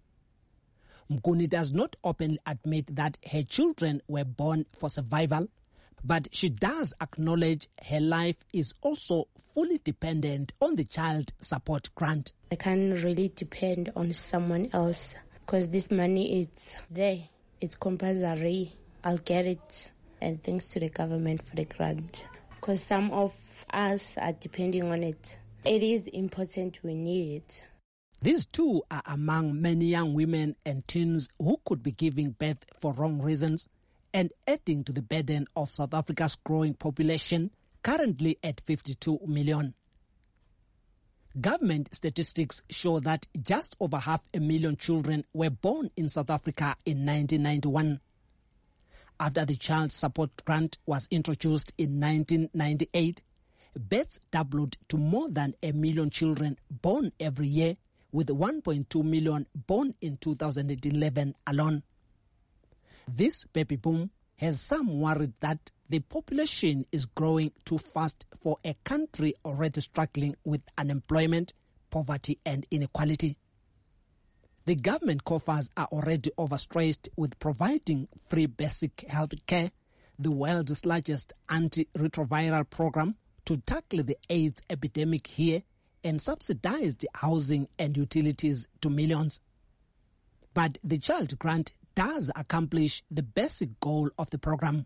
Mukuni does not openly admit that her children were born for survival, but she does acknowledge her life is also fully dependent on the child support grant. I can't really depend on someone else because this money is there. It's compulsory. I'll get it. And thanks to the government for the grant. Because some of us are depending on it. It is important, we need it. These two are among many young women and teens who could be giving birth for wrong reasons and adding to the burden of South Africa's growing population, currently at fifty-two million. Government statistics show that just over half a million children were born in South Africa in nineteen ninety-one. After the child support grant was introduced in nineteen ninety-eight, births doubled to more than a million children born every year, with one point two million born in two thousand eleven alone. This baby boom has some worried that the population is growing too fast for a country already struggling with unemployment, poverty and inequality. The government coffers are already overstretched with providing free basic health care, the world's largest antiretroviral program to tackle the AIDS epidemic here, and subsidized housing and utilities to millions. But the child grant does accomplish the basic goal of the program.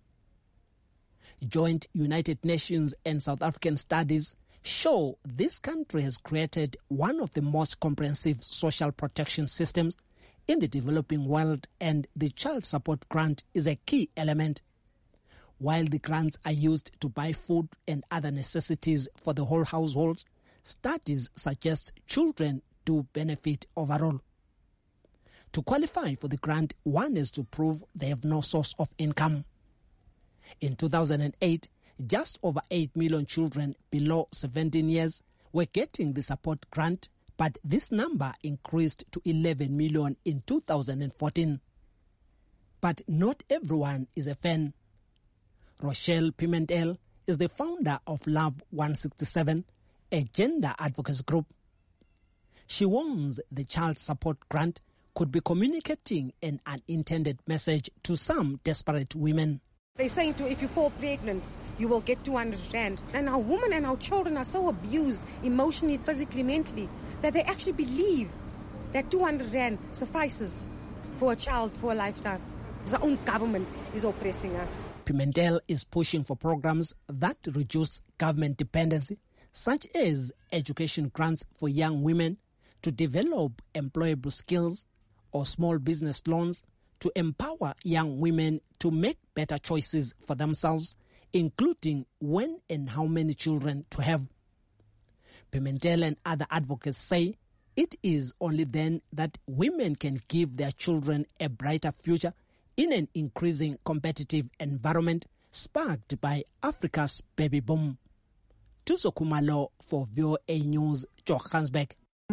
Joint United Nations and South African studies show this country has created one of the most comprehensive social protection systems in the developing world, and the child support grant is a key element. While the grants are used to buy food and other necessities for the whole household, studies suggest children do benefit overall. To qualify for the grant, one is to prove they have no source of income. In two thousand eight, just over eight million children below seventeen years were getting the support grant, but this number increased to eleven million in two thousand fourteen. But not everyone is a fan. Rochelle Pimentel is the founder of Love one sixty-seven, a gender advocacy group. She warns the child support grant could be communicating an unintended message to some desperate women. They're saying to if you fall pregnant, you will get two hundred rand. And our women and our children are so abused emotionally, physically, mentally, that they actually believe that two hundred rand suffices for a child for a lifetime. The own government is oppressing us. Pimentel is pushing for programs that reduce government dependency, such as education grants for young women to develop employable skills, or small business loans to empower young women to make better choices for themselves, including when and how many children to have. Pimentel and other advocates say it is only then that women can give their children a brighter future in an increasing competitive environment sparked by Africa's baby boom. Tuso Kumalo for V O A News, Johannesburg.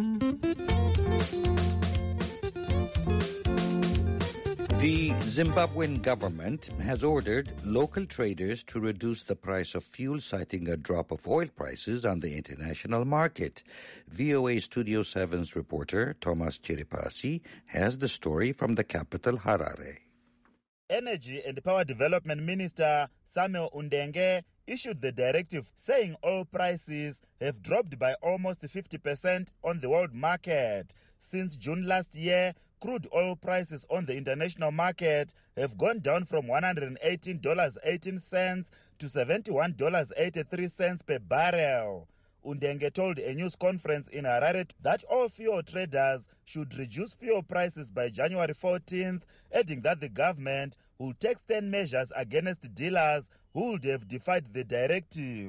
The Zimbabwean government has ordered local traders to reduce the price of fuel, citing a drop of oil prices on the international market. V O A Studio seven's reporter Thomas Chiripasi has the story from the capital, Harare. Energy and Power Development Minister Samuel Undenge issued the directive saying oil prices have dropped by almost fifty percent on the world market. Since June last year, crude oil prices on the international market have gone down from one hundred eighteen dollars and eighteen cents to seventy-one dollars and eighty-three cents per barrel. Undenge told a news conference in Harare that all fuel traders should reduce fuel prices by January fourteenth, adding that the government will take ten measures against dealers who would have defied the directive.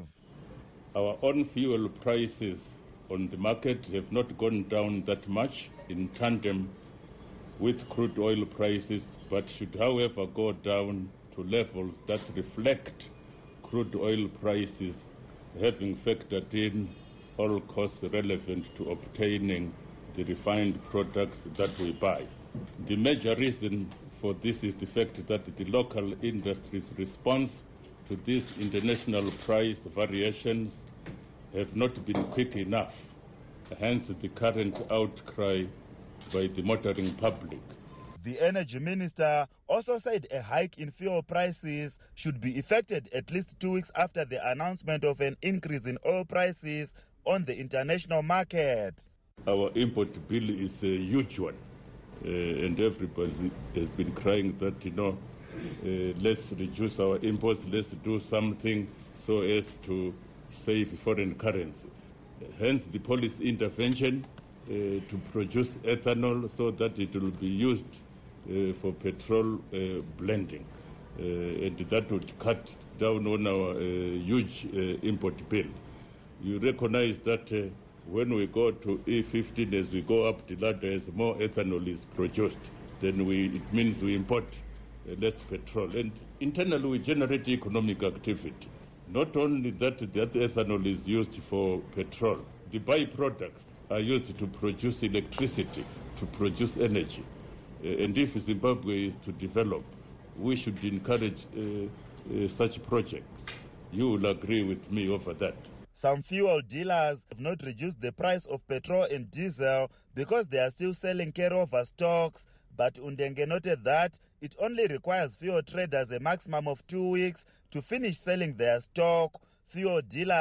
Our own fuel prices on the market have not gone down that much in tandem with crude oil prices, but should however go down to levels that reflect crude oil prices, having factored in all costs relevant to obtaining the refined products that we buy. The major reason for this is the fact that the local industry's response to these international price variations have not been quick enough, hence the current outcry by the motoring public. The energy minister also said a hike in fuel prices should be effected at least two weeks after the announcement of an increase in oil prices on the international market. Our import bill is a huge one, uh, and everybody has been crying that, you know, uh, let's reduce our imports, let's do something so as to save foreign currency. Hence the policy intervention uh, to produce ethanol so that it will be used uh, for petrol uh, blending. Uh, and that would cut down on our uh, huge uh, import bill. You recognize that uh, when we go to E fifteen, as we go up the ladder, as more ethanol is produced, then we, it means we import uh, less petrol. And internally we generate economic activity. Not only that, that ethanol is used for petrol. The byproducts are used to produce electricity, to produce energy. Uh, and if Zimbabwe is to develop, we should encourage uh, uh, such projects. You will agree with me over that. Some fuel dealers have not reduced the price of petrol and diesel because they are still selling carryover stocks, but Undenge noted that it only requires fuel traders a maximum of two weeks to finish selling their stock. Fuel dealers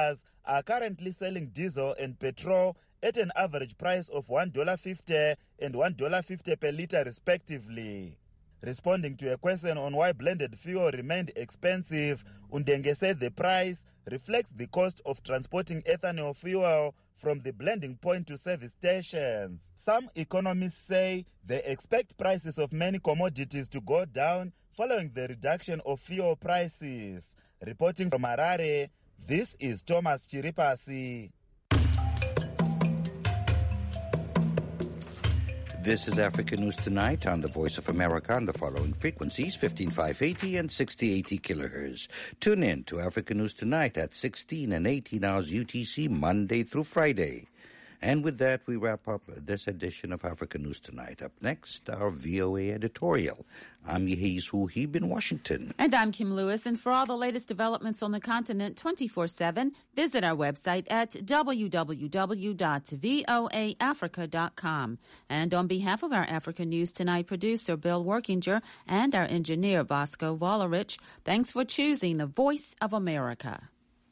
are currently selling diesel and petrol at an average price of one dollar fifty and one dollar fifty per litre respectively. Responding to a question on why blended fuel remained expensive, Undenge said the price reflects the cost of transporting ethanol fuel from the blending point to service stations. Some economists say they expect prices of many commodities to go down following the reduction of fuel prices. Reporting from Harare, this is Thomas Chiripasi. This is Africa News Tonight on the Voice of America on the following frequencies, fifteen five eighty and sixty eighty kilohertz. Tune in to Africa News Tonight at sixteen and eighteen hours U T C, Monday through Friday. And with that, we wrap up this edition of Africa News Tonight. Up next, our V O A editorial. I'm Yehiz Huhib in Washington. And I'm Kim Lewis. And for all the latest developments on the continent twenty-four seven, visit our website at w w w dot voa africa dot com. And on behalf of our Africa News Tonight producer, Bill Workinger, and our engineer, Vasco Volarich, thanks for choosing the Voice of America.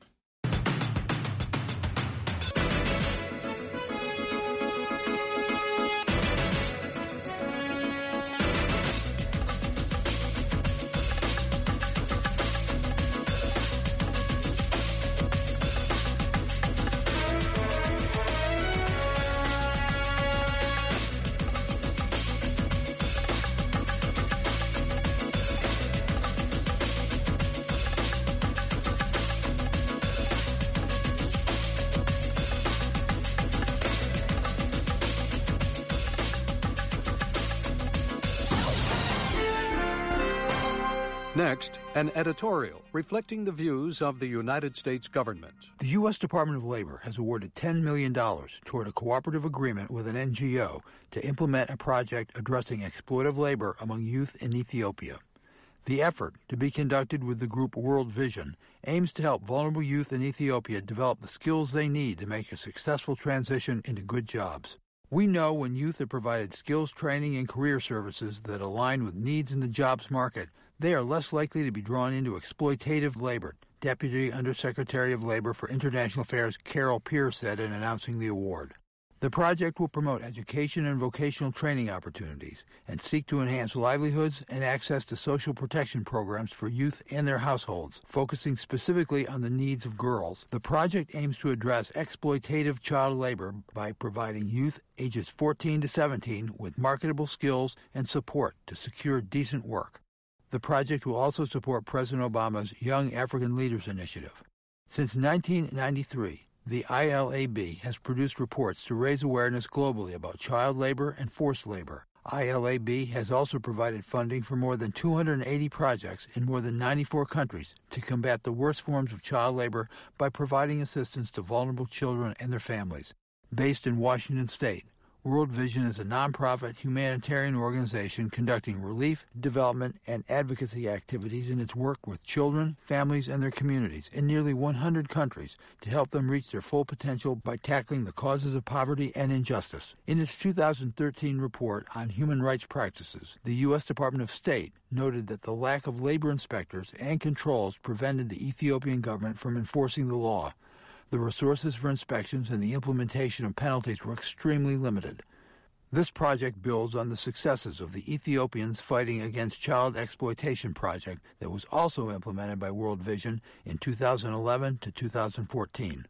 Next, an editorial reflecting the views of the United States government. The U S Department of Labor has awarded ten million dollars toward a cooperative agreement with an N G O to implement a project addressing exploitive labor among youth in Ethiopia. The effort, to be conducted with the group World Vision, aims to help vulnerable youth in Ethiopia develop the skills they need to make a successful transition into good jobs. We know when youth are provided skills training and career services that align with needs in the jobs market, they are less likely to be drawn into exploitative labor, Deputy Undersecretary of Labor for International Affairs Carol Pierce said in announcing the award. The project will promote education and vocational training opportunities and seek to enhance livelihoods and access to social protection programs for youth and their households, focusing specifically on the needs of girls. The project aims to address exploitative child labor by providing youth ages fourteen to seventeen with marketable skills and support to secure decent work. The project will also support President Obama's Young African Leaders Initiative. Since nineteen ninety-three, the I L A B has produced reports to raise awareness globally about child labor and forced labor. I L A B has also provided funding for more than two hundred eighty projects in more than ninety-four countries to combat the worst forms of child labor by providing assistance to vulnerable children and their families. Based in Washington State, World Vision is a nonprofit humanitarian organization conducting relief, development, and advocacy activities in its work with children, families, and their communities in nearly one hundred countries to help them reach their full potential by tackling the causes of poverty and injustice. In its two thousand thirteen report on human rights practices, the U S Department of State noted that the lack of labor inspectors and controls prevented the Ethiopian government from enforcing the law. The resources for inspections and the implementation of penalties were extremely limited. This project builds on the successes of the Ethiopians Fighting Against Child Exploitation project that was also implemented by World Vision in two thousand eleven to two thousand fourteen.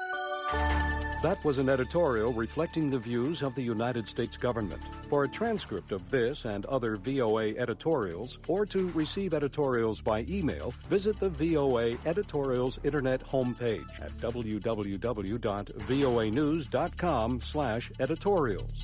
That was an editorial reflecting the views of the United States government. For a transcript of this and other V O A editorials, or to receive editorials by email, visit the V O A Editorials Internet homepage at w w w dot voa news dot com slash editorials.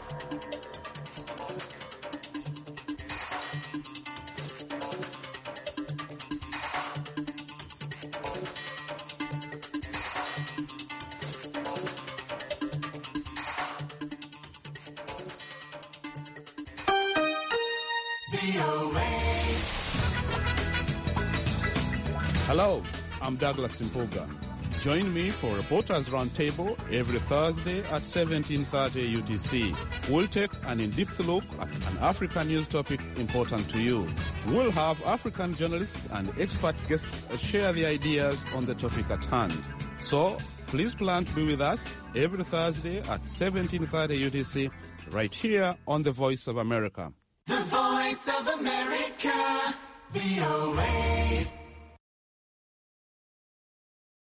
Hello, I'm Douglas Simpoga. Join me for Reporters Roundtable every Thursday at seventeen thirty U T C. We'll take an in-depth look at an African news topic important to you. We'll have African journalists and expert guests share their ideas on the topic at hand. So please plan to be with us every Thursday at seventeen thirty U T C, right here on The Voice of America. The Voice of America, V O A.